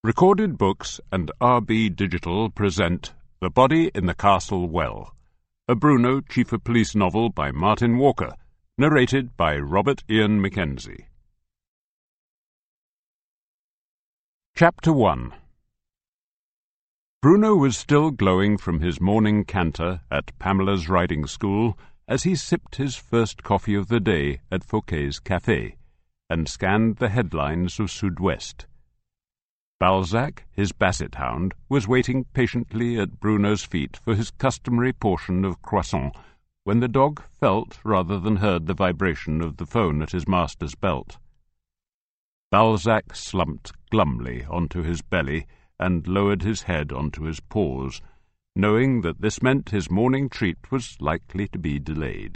Recorded Books and RB Digital present The Body in the Castle Well, a Bruno Chief of Police novel by Martin Walker, narrated by Robert Ian Mackenzie. Chapter 1. Bruno was still glowing from his morning canter at Pamela's riding school as he sipped his first coffee of the day at Fouquet's Café and scanned the headlines of Sud-Ouest. Balzac, his basset hound, was waiting patiently at Bruno's feet for his customary portion of croissant when the dog felt rather than heard the vibration of the phone at his master's belt. Balzac slumped glumly onto his belly and lowered his head onto his paws, knowing that this meant his morning treat was likely to be delayed.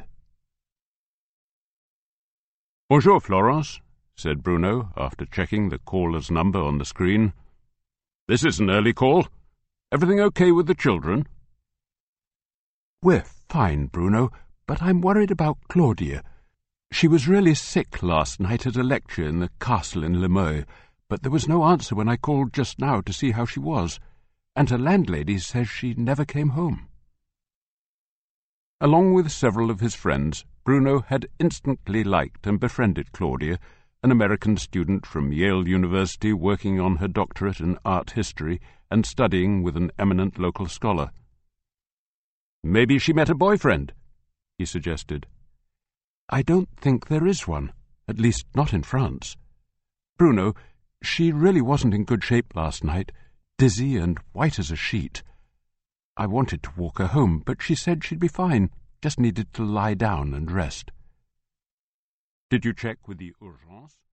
"Bonjour, Florence," said Bruno, after checking the caller's number on the screen. "This is an early call. Everything okay with the children?" "We're fine, Bruno, but I'm worried about Claudia. She was really sick last night at a lecture in the castle in Limoux, but there was no answer when I called just now to see how she was, and her landlady says she never came home." Along with several of his friends, Bruno had instantly liked and befriended Claudia, an American student from Yale University working on her doctorate in art history and studying with an eminent local scholar. "Maybe she met a boyfriend," he suggested. "I don't think there is one, at least not in France. Bruno, she really wasn't in good shape last night, dizzy and white as a sheet. I wanted to walk her home, but she said she'd be fine, just needed to lie down and rest." "Did you check with the urgence?"